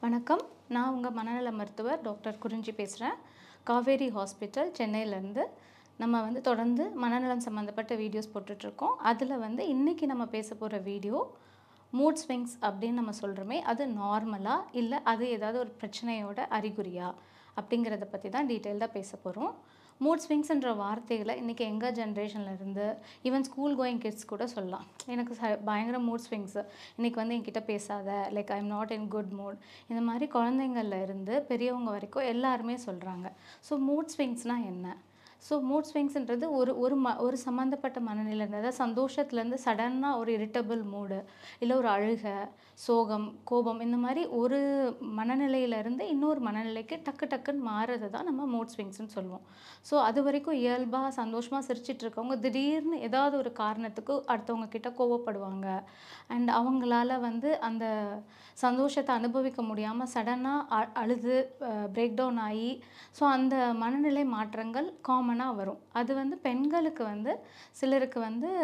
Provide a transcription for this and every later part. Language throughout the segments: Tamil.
வணக்கம். நான் உங்கள் மனநல மருத்துவர் டாக்டர் குறிஞ்சி பேசுகிறேன். காவேரி ஹாஸ்பிட்டல் சென்னையிலேருந்து. நம்ம தொடர்ந்து மனநலம் சம்மந்தப்பட்ட வீடியோஸ் போட்டுட்ருக்கோம். அதில் இன்றைக்கி நம்ம பேச போகிற வீடியோ மூட் ஸ்விங்ஸ் அப்படின்னு நம்ம சொல்கிறோமே, அது நார்மலா இல்லை அது ஏதாவது ஒரு பிரச்சனையோட அறிகுறியா அப்படிங்கிறத பற்றி தான் டீட்டெயில்டாக பேச போகிறோம். மூட் ஸ்விங்ஸ்ன்ற வார்த்தைகளை இன்றைக்கி எங்கள் ஜென்ரேஷன்லேருந்து ஈவன் ஸ்கூல் கோயிங் கிட்ஸ் கூட சொல்லலாம். எனக்கு பயங்கர மூட் ஸ்விங்ஸு, இன்றைக்கி என்கிட்ட பேசாத, like I am not in good mood, இந்த மாதிரி குழந்தைங்கள்ல இருந்து பெரியவங்க வரைக்கும் எல்லாருமே சொல்கிறாங்க. ஸோ மூட் ஸ்விங்ஸ்னால் என்ன? ஸோ மூட் ஸ்விங்ஸ்ன்றது ஒரு சம்மந்தப்பட்ட மனநிலையிலேருந்து, அதாவது சந்தோஷத்துலேருந்து சடனாக ஒரு இரிட்டபிள் மூடு, இல்லை ஒரு அழுகை, சோகம், கோபம், இந்த மாதிரி ஒரு மனநிலையிலேருந்து இன்னொரு மனநிலைக்கு டக்குன்னு மாறுறது தான் நம்ம மூட் ஸ்விங்ஸ்னு சொல்லுவோம். ஸோ அது வரைக்கும் இயல்பாக சந்தோஷமாக சிரிச்சிட்ருக்கவங்க திடீர்னு ஏதாவது ஒரு காரணத்துக்கு அடுத்தவங்க கிட்ட கோவப்படுவாங்க. அண்ட் அவங்களால அந்த சந்தோஷத்தை அனுபவிக்க முடியாமல் சடனாக அழுது பிரேக் டவுன் ஆகி, ஸோ அந்த மனநிலை மாற்றங்கள் காமனாக வரும். அது பெண்களுக்கு சிலருக்கு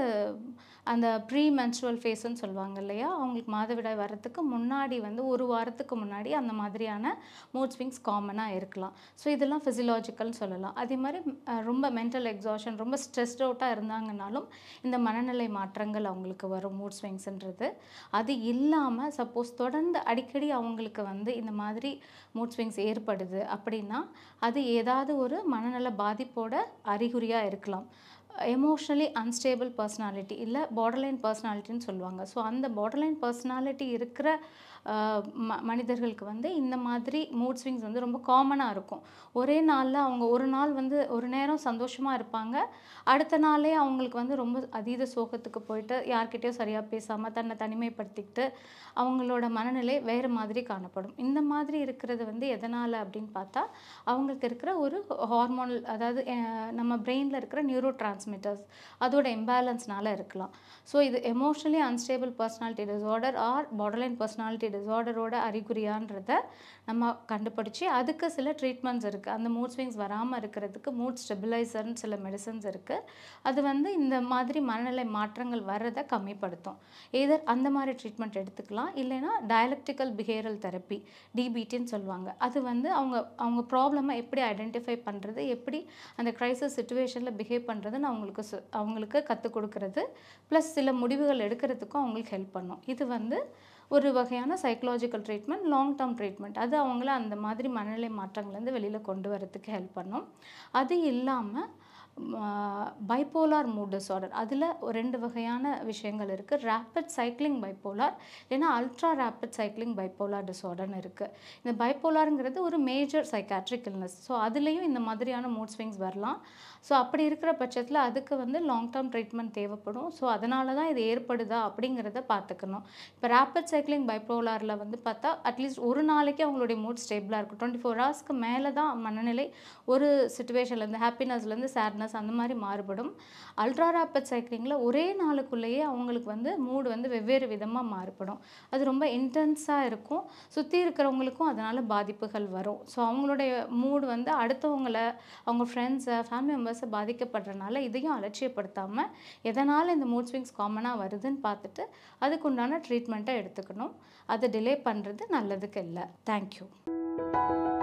அந்த ப்ரீ மென்ஸ்ட்ருவல் ஃபேஸ்ன்னு சொல்லுவாங்க இல்லையா, அவங்களுக்கு மாதவிடாய் வர்றதுக்கு முன்னாடி ஒரு வாரத்துக்கு முன்னாடி அந்த மாதிரியான மூட் ஸ்விங்ஸ் காமனாக இருக்கலாம். ஸோ இதெல்லாம் ஃபிசியலாஜிக்கல்னு சொல்லலாம். அதே மாதிரி ரொம்ப மென்டல் எக்ஸாஷன், ரொம்ப ஸ்ட்ரெஸ்ட் அவுட்டாக இருந்தாங்கனாலும் இந்த மனநிலை மாற்றங்கள் அவங்களுக்கு வரும் மூட் ஸ்விங்ஸ்ன்றது. அது இல்லாமல் சப்போஸ் தொடர்ந்து அடிக்கடி அவங்களுக்கு இந்த மாதிரி மூட் ஸ்விங்ஸ் ஏற்படுது அப்படின்னா, அது ஏதாவது ஒரு மனநல பாதிப்போட அறிகுறியாக இருக்கலாம். எமோஷ்னலி அன்ஸ்டேபிள் பர்சனாலிட்டி இல்லை பார்டர்லைன் பர்சனாலிட்டின்னு சொல்லுவாங்க. ஸோ அந்த பார்டர்லைன் பர்சனாலிட்டி இருக்கிற மனிதர்களுக்கு இந்த மாதிரி மூட் ஸ்விங்ஸ் ரொம்ப காமனாக இருக்கும். ஒரே நாளில் அவங்க ஒரு நாள் ஒரு நேரம் சந்தோஷமாக இருப்பாங்க, அடுத்த நாளே அவங்களுக்கு ரொம்ப அதீத சோகத்துக்கு போயிட்டு யார்கிட்டயும் சரியாக பேசாமல் தன்னை தனிமைப்படுத்திக்கிட்டு அவங்களோட மனநிலை வேறு மாதிரி காணப்படும். இந்த மாதிரி இருக்கிறது எதனால் அப்படின்னு பார்த்தா, அவங்களுக்கு இருக்கிற ஒரு ஹார்மோனல், அதாவது நம்ம பிரெயினில் இருக்கிற நியூரோ டிரான்ஸ்மிட்டர்ஸ் அதோட இம்பேலன்ஸ்னால இருக்கலாம். ஸோ இது emotionally unstable personality disorder or borderline personality டிஸார்டரோட அறிகுறியான்றதை நம்ம கண்டுபிடிச்சி அதுக்கு சில ட்ரீட்மெண்ட்ஸ் இருக்குது. அந்த மூட் ஸ்விங்ஸ் வராமல் இருக்கிறதுக்கு மூட் ஸ்டெபிலைசர்னு சில மெடிசன்ஸ் இருக்குது. அது இந்த மாதிரி மனநிலை மாற்றங்கள் வர்றதை கம்மிப்படுத்தும். எதர் அந்த மாதிரி ட்ரீட்மெண்ட் எடுத்துக்கலாம். இல்லைன்னா டயலெக்டிக்கல் பிஹேவியரல் தெரப்பி, டிபிடின்னு சொல்லுவாங்க. அது அவங்க ப்ராப்ளமை எப்படி ஐடென்டிஃபை பண்ணுறது, எப்படி அந்த க்ரைசிஸ் சிச்சுவேஷனில் பிஹேவ் பண்ணுறதுன்னு அவங்களுக்கு கற்றுக் கொடுக்கறது, ப்ளஸ் சில முடிவுகள் எடுக்கிறதுக்கும் அவங்களுக்கு ஹெல்ப் பண்ணும். இது ஒரு வகையான psychological treatment, long term treatment. அது அவங்கள அந்த மாதிரி மனநிலை மாற்றங்கள்லேருந்து வெளியில் கொண்டு வரதுக்கு ஹெல்ப் பண்ணும். அது இல்லாமல் பைப்போலார் மூட் டிஸார்டர், அதில் 2 வகையான விஷயங்கள் இருக்குது. ரேப்பிட் சைக்கிளிங் பைப்போலார், இல்லைன்னா அல்ட்ரா ரேப்பிட் சைக்கிளிங் பைப்போலார் டிஸார்டர்னு இருக்குது. இந்த பைப்போலாருங்கிறது ஒரு மேஜர் சைக்காட்ரிக் இல்னஸ். ஸோ அதுலேயும் இந்த மாதிரியான மூட் ஸ்விங்ஸ் வரலாம். ஸோ அப்படி இருக்கிற பட்சத்தில் அதுக்கு லாங் டேர்ம் ட்ரீட்மெண்ட் தேவைப்படும். ஸோ அதனால தான் இது ஏற்படுதா அப்படிங்கிறத பார்த்துக்கணும். இப்போ ரேப்பிட் சைக்கிளிங் பைப்போலாரில் பார்த்தா அட்லீஸ்ட் ஒரு நாளைக்கு அவங்களுடைய மூட் ஸ்டேபிளாக இருக்கும். 24 ஹவர்ஸ்க்கு மேலே தான் மனநிலை ஒரு சிச்சுவேஷன்லேருந்து ஹாப்பினஸ்லேருந்து சேட்னஸ் அந்த மாதிரி மாறுபடும். அல்ட்ரா ரேப்பிட் சைக்கிளிங்கில் ஒரே நாளுக்குள்ளேயே அவங்களுக்கு மூடு வெவ்வேறு விதமாக மாறுபடும். அது ரொம்ப இன்டென்ஸாக இருக்கும். சுற்றி இருக்கிறவங்களுக்கும் அதனால் பாதிப்புகள் வரும். ஸோ அவங்களுடைய மூடு அடுத்தவங்களை, அவங்க ஃப்ரெண்ட்ஸை, ஃபேமிலி மெம்பர்ஸை பாதிக்கப்படுறதுனால இதையும் அலட்சியப்படுத்தாமல் எதனால் இந்த மூட் ஸ்விங்ஸ் காமனாக வருதுன்னு பார்த்துட்டு அதுக்கு உண்டான ட்ரீட்மெண்ட்டை எடுத்துக்கணும். அதை டிலே பண்ணுறது நல்லதுக்கு இல்லை. தேங்க்யூ.